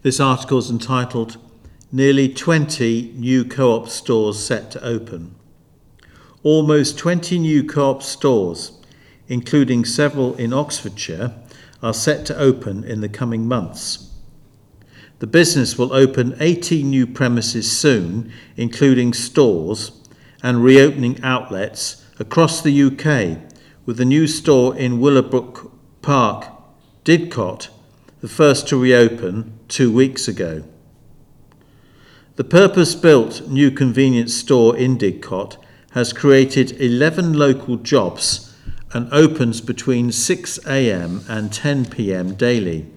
This article is entitled Nearly 20 New Co-op Stores Set to Open. Almost 20 new Co-op stores, including several in Oxfordshire, are set to open in the coming months. The business will open 18 new premises soon, including stores and reopening outlets across the UK, with a new store in Willowbrook Park, Didcot, the first to reopen 2 weeks ago. The purpose-built new convenience store in Didcot has created 11 local jobs and opens between 6 a.m. and 10 p.m. daily.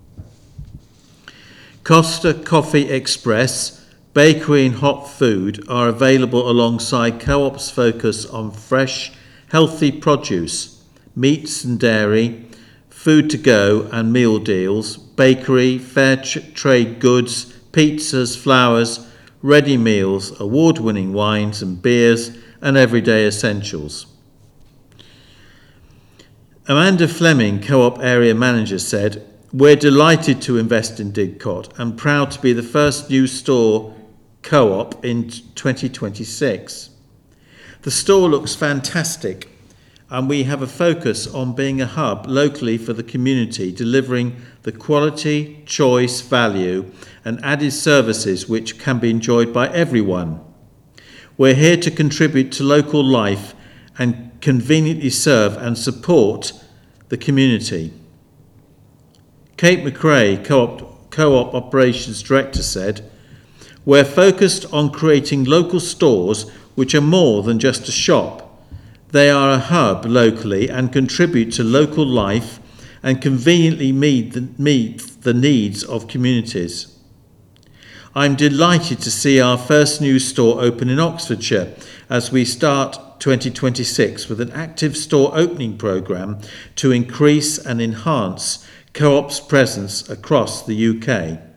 Costa Coffee Express, bakery and hot food are available alongside Co-op's focus on fresh, healthy produce, meats and dairy, food to go and meal deals, bakery, fair trade goods, pizzas, flowers, ready meals, award-winning wines and beers, and everyday essentials. Amanda Fleming, Co-op Area Manager, said, "We're delighted to invest in Didcot and proud to be the first new store Co-op in 2026. The store looks fantastic, and we have a focus on being a hub locally for the community, delivering the quality, choice, value and added services which can be enjoyed by everyone. We're here to contribute to local life and conveniently serve and support the community." Kate McRae, Co-op Operations Director, said, "We're focused on creating local stores which are more than just a shop. They are a hub locally and contribute to local life and conveniently meet the needs of communities. I'm delighted to see our first new store open in Oxfordshire as we start 2026 with an active store opening programme to increase and enhance Co-op's presence across the UK."